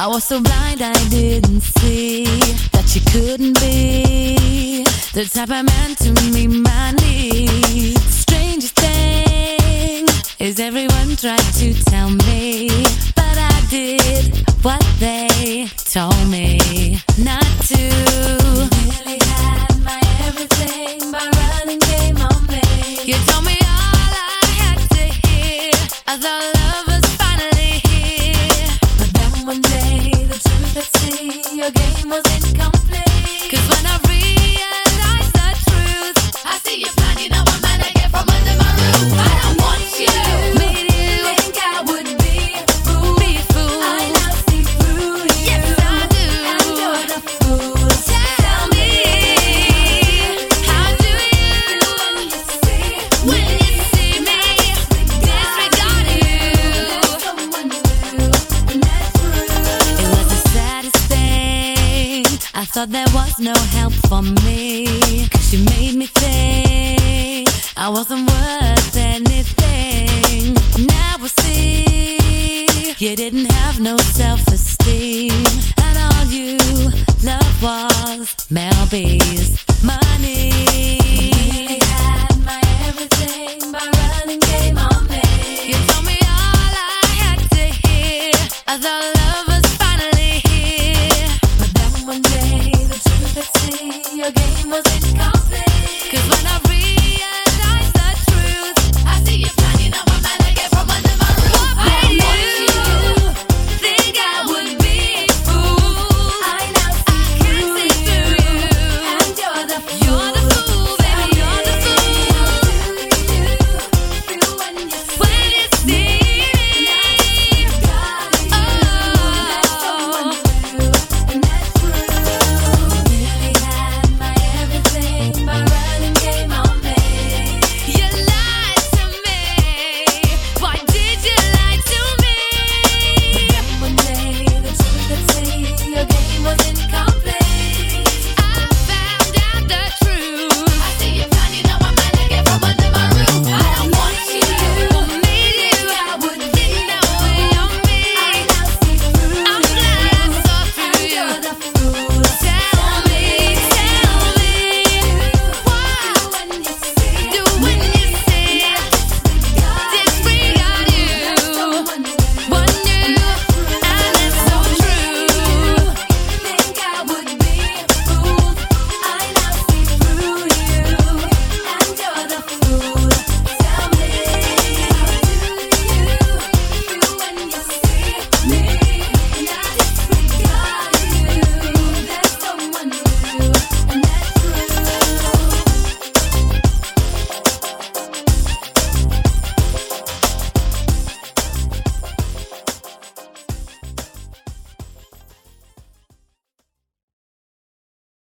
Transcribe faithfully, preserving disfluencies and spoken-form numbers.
I was so blind I didn't see that you couldn't be the type of man to meet my needs. Strangest thing is everyone tried to tell me, but I did what they told me not to. You really had my everything by running game on me. You told me all I had to hear. I thought love was finally here, but then one day the truth I see, your game was incomplete. 'Cause when I realized the truth, I see you planning. You know I'm gonna get from under my roof. I don't want you. Made you think I would be a fool. Be a fool. I now see through you. Yes, I do. And you're the fool. Tell me, how do you when you see when you see me disregard you? Someone new, and that's true. It was the saddest thing. I thought there was no help for me, 'cause you made me think I wasn't worth anything. Now I see you didn't have no self-esteem, and all you loved was Mel B's.